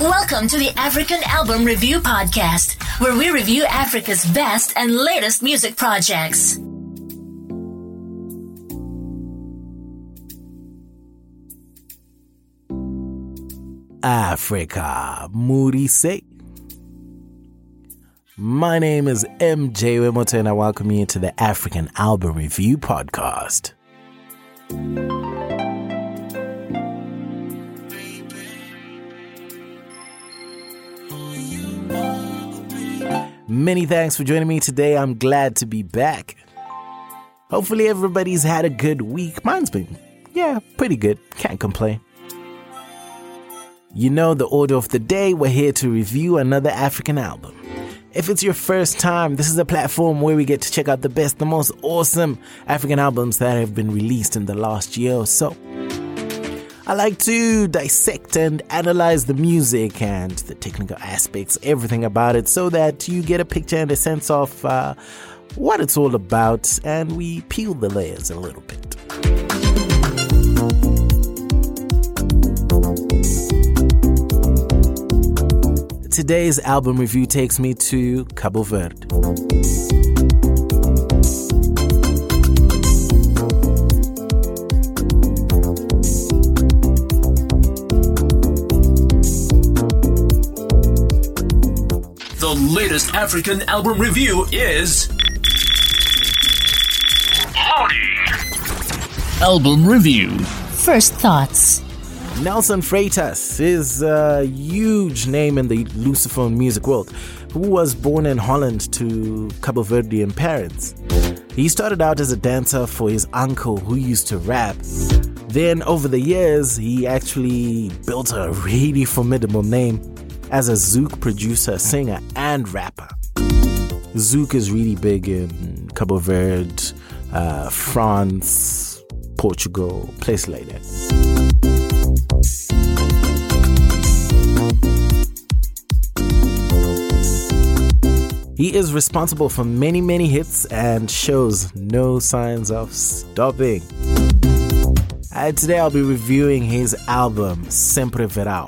Welcome to the African Album Review Podcast, where we review Africa's best and latest music projects. Africa, Moody say. My name is MJ Wemoto and I welcome you to the African Album Review Podcast. Many thanks for joining me today. I'm glad to be back. Hopefully everybody's had a good week. Mine's been, pretty good. Can't complain. You know the order of the day. We're here to review another African album. If it's your first time, this is a platform where we get to check out the best, the most awesome African albums that have been released in the last year or so. I like to dissect and analyze the music and the technical aspects, everything about it, so that you get a picture and a sense of what it's all about, and we peel the layers a little bit. Today's album review takes me to Cabo Verde. The latest African album review is Album Review. First thoughts. Nelson Freitas is a huge name in the Lusophone music world, who was born in Holland to Cabo Verdean parents. He started out as a dancer for his uncle who used to rap. Then over the years, he actually built a really formidable name as a Zouk producer, singer, and rapper. Zouk is really big in Cabo Verde, France, Portugal, places like that. He is responsible for many hits and shows no signs of stopping. Today I'll be reviewing his album, Sempre Verão.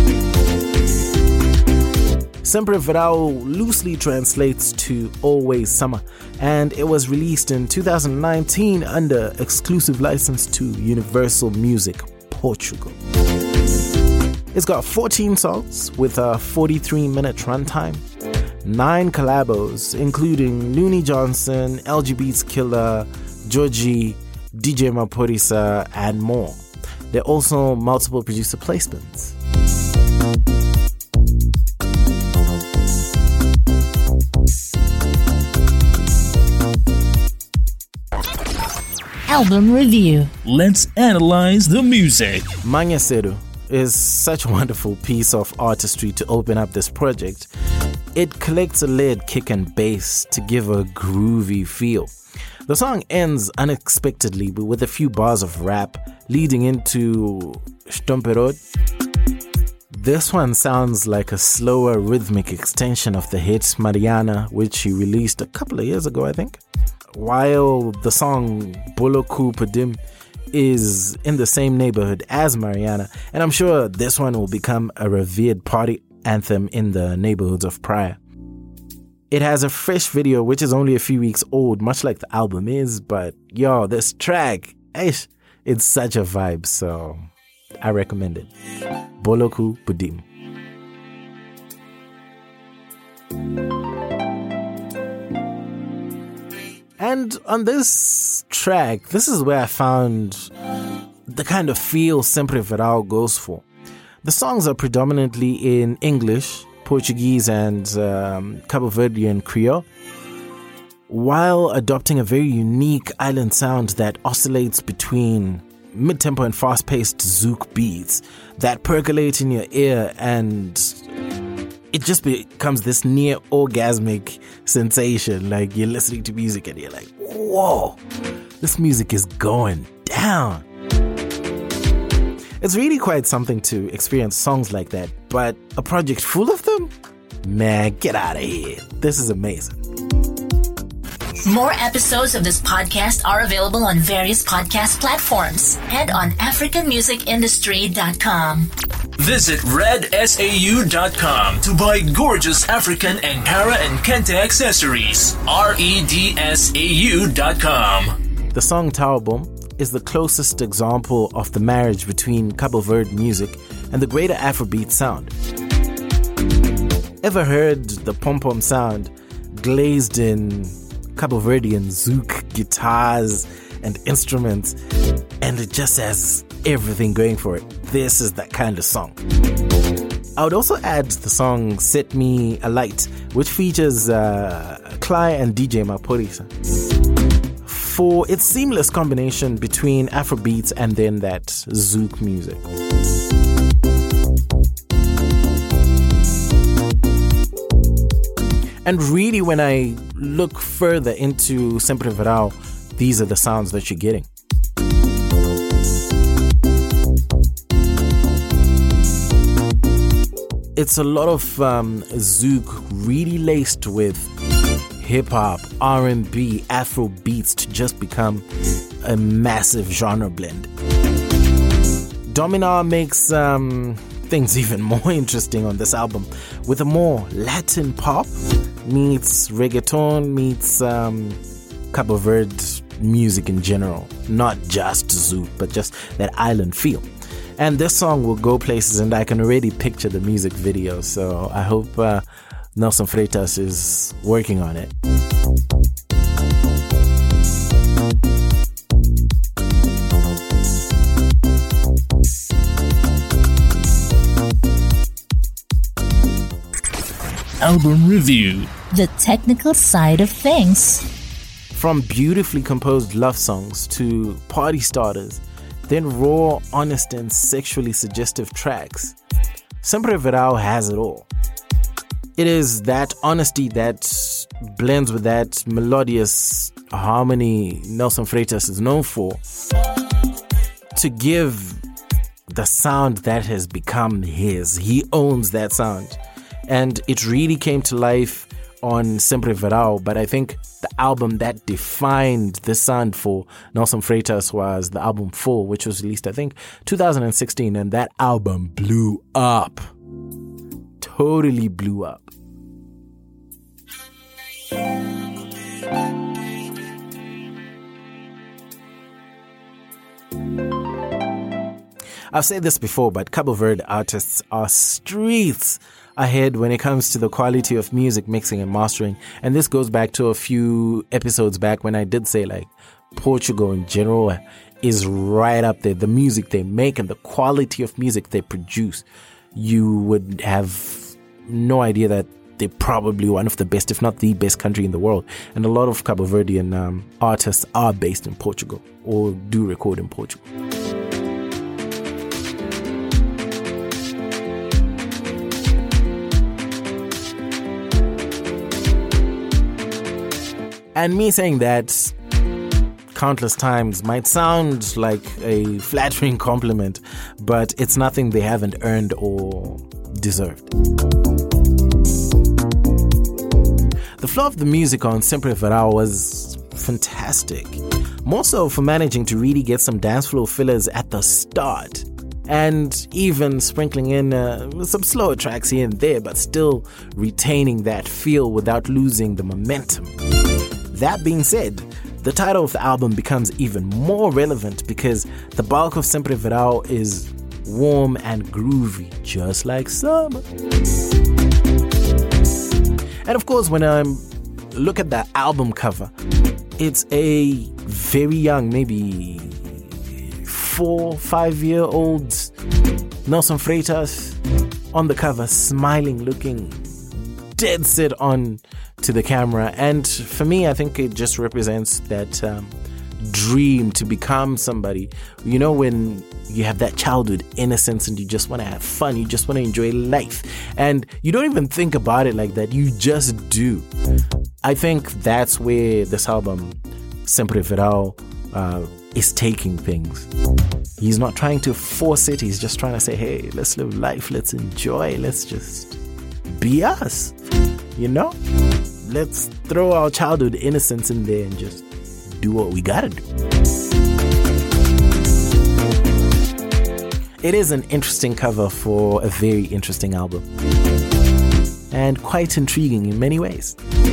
Sempre Verão loosely translates to Always Summer, and it was released in 2019 under exclusive license to Universal Music Portugal. It's got 14 songs with a 43-minute runtime, 9 collabos, including Looney Johnson, LG Beats Killer, Georgie, DJ Maphorisa, and more. There are also multiple producer placements. Album review. Let's analyze the music. Manyacedo is such a wonderful piece of artistry to open up this project. It collects a lead kick and bass to give a groovy feel. The song ends unexpectedly with a few bars of rap leading into Stomperod. This one sounds like a slower rhythmic extension of the hit Mariana, which he released a couple of years ago, I think. While the song Boloku Padim is in the same neighborhood as Mariana, and I'm sure this one will become a revered party anthem in the neighborhoods of Praia. It has a fresh video which is only a few weeks old, much like the album is, but this track, it's such a vibe, so I recommend it. Boloku Padim. And on this track, this is where I found the kind of feel Sempre Verão goes for. The songs are predominantly in English, Portuguese, and Cabo Verdean Creole, while adopting a very unique island sound that oscillates between mid-tempo and fast-paced Zouk beats that percolate in your ear, and it just becomes this near orgasmic sensation. Like you're listening to music and you're like, whoa, this music is going down. It's really quite something to experience songs like that, but a project full of them? Man, get out of here. This is amazing. More episodes of this podcast are available on various podcast platforms and on AfricanMusicIndustry.com. Visit redsau.com to buy gorgeous African Ankara and Kente accessories. redsau.com. The song Taobom is the closest example of the marriage between Cabo Verde music and the greater Afrobeat sound. Ever heard the pom-pom sound glazed in Cabo Verdean zouk guitars and instruments, and it just has everything going for it? This is that kind of song. I would also add the song Set Me Alight, which features Cly and DJ Maphorisa, for its seamless combination between Afrobeats and then that zouk music. And really, when I look further into Sempre Verão, these are the sounds that you're getting. It's a lot of zouk really laced with hip-hop, R&B, Afro beats to just become a massive genre blend. Dominar makes things even more interesting on this album with a more Latin pop meets reggaeton meets Cabo Verde music in general, not just zouk, but just that island feel. And this song will go places, and I can already picture the music video, so I hope Nelson Freitas is working on it. Album review. The technical side of things. From beautifully composed love songs to party starters, then raw, honest, and sexually suggestive tracks, Sempre Verão has it all. It is that honesty that blends with that melodious harmony Nelson Freitas is known for, to give the sound that has become his. He owns that sound. And it really came to life on Sempre Verão, but I think the album that defined the sound for Nelson Freitas was the album Full, which was released, I think, 2016, and that album blew up. Totally blew up. I've said this before, but Cabo Verde artists are streets ahead when it comes to the quality of music mixing and mastering. And this goes back to a few episodes back when I did say, like, Portugal in general is right up there. The music they make and the quality of music they produce, you would have no idea that they're probably one of the best, if not the best country in the world. And a lot of Cabo Verdean artists are based in Portugal or do record in Portugal. And me saying that countless times might sound like a flattering compliment, but it's nothing they haven't earned or deserved. The flow of the music on Sempre Verão was fantastic, more so for managing to really get some dance floor fillers at the start, and even sprinkling in some slower tracks here and there, but still retaining that feel without losing the momentum. That being said, the title of the album becomes even more relevant because the bulk of Sempre Verão is warm and groovy, just like summer. And of course, when I look at the album cover, it's a very young, maybe 4-5-year-old Nelson Freitas on the cover, smiling, looking dead set on to the camera. And for me, I think it just represents that dream to become somebody. You know, when you have that childhood innocence and you just want to have fun, you just want to enjoy life, and you don't even think about it like that, you just do. I think that's where this album Sempre Verão is taking things. He's not trying to force it, he's just trying to say, hey, let's live life, let's enjoy, let's just be us, you know? Let's throw our childhood innocence in there and just do what we gotta do. It is an interesting cover for a very interesting album. And quite intriguing in many ways.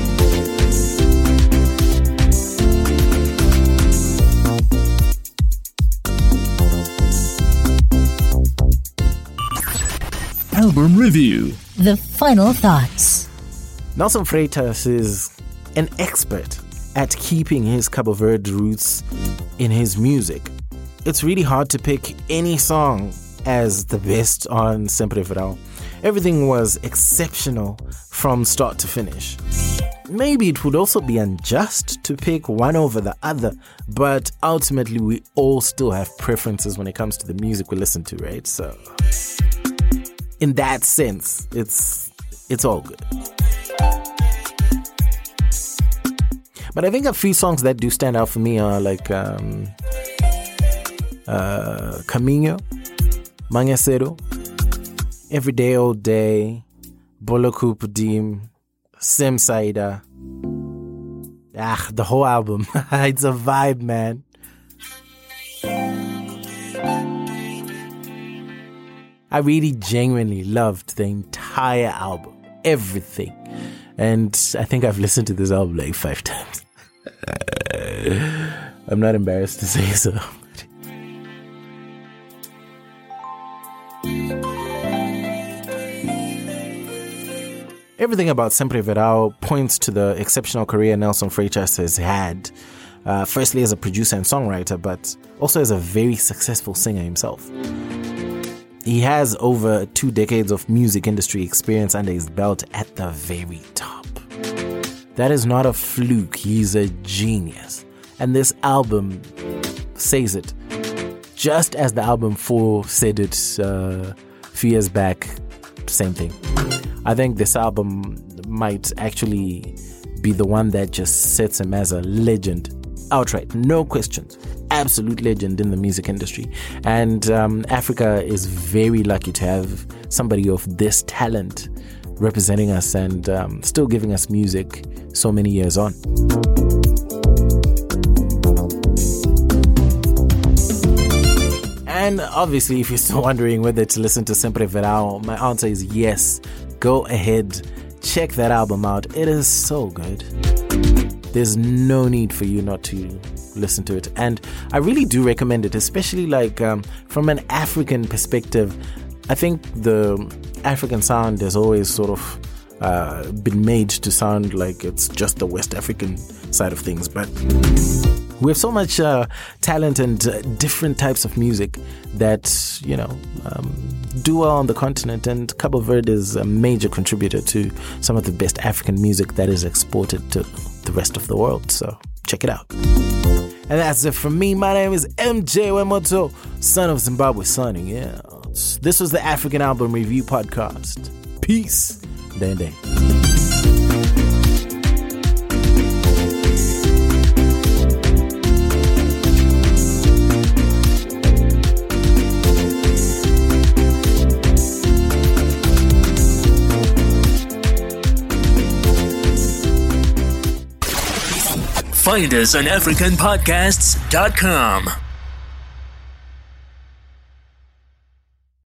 Album review. The final thoughts. Nelson Freitas is an expert at keeping his Cabo Verde roots in his music. It's really hard to pick any song as the best on Sempre Verão. Everything was exceptional from start to finish. Maybe it would also be unjust to pick one over the other, but ultimately we all still have preferences when it comes to the music we listen to, right? So in that sense, it's all good. But I think a few songs that do stand out for me are like Caminho, Manhecero, Every Day All Day, Boloku Pudim, Sim Saida. The whole album. It's a vibe, man. I really genuinely loved the entire album. Everything. And I think I've listened to this album like 5 times. I'm not embarrassed to say so. Everything about Sempre Verão points to the exceptional career Nelson Freitas has had. Firstly as a producer and songwriter, but also as a very successful singer himself. He has over 2 decades of music industry experience under his belt at the very top. That is not a fluke. He's a genius. And this album says it. Just as the album 4 said it a few years back, same thing. I think this album might actually be the one that just sets him as a legend. Outright, no questions. Absolute legend in the music industry. And Africa is very lucky to have somebody of this talent representing us and still giving us music so many years on. And obviously, if you're still wondering whether to listen to Sempre Verão, my answer is yes. Go ahead, check that album out. It is so good. There's no need for you not to listen to it. And I really do recommend it, especially like from an African perspective. I think the African sound has always sort of been made to sound like it's just the West African side of things. But we have so much talent and different types of music that, do well on the continent. And Cabo Verde is a major contributor to some of the best African music that is exported to the rest of the world. So check it out. And that's it from me. My name is MJ Wemoto, son of Zimbabwe signing out. This was the African Album Review Podcast. Peace. Dende. Find us on AfricanPodcasts.com.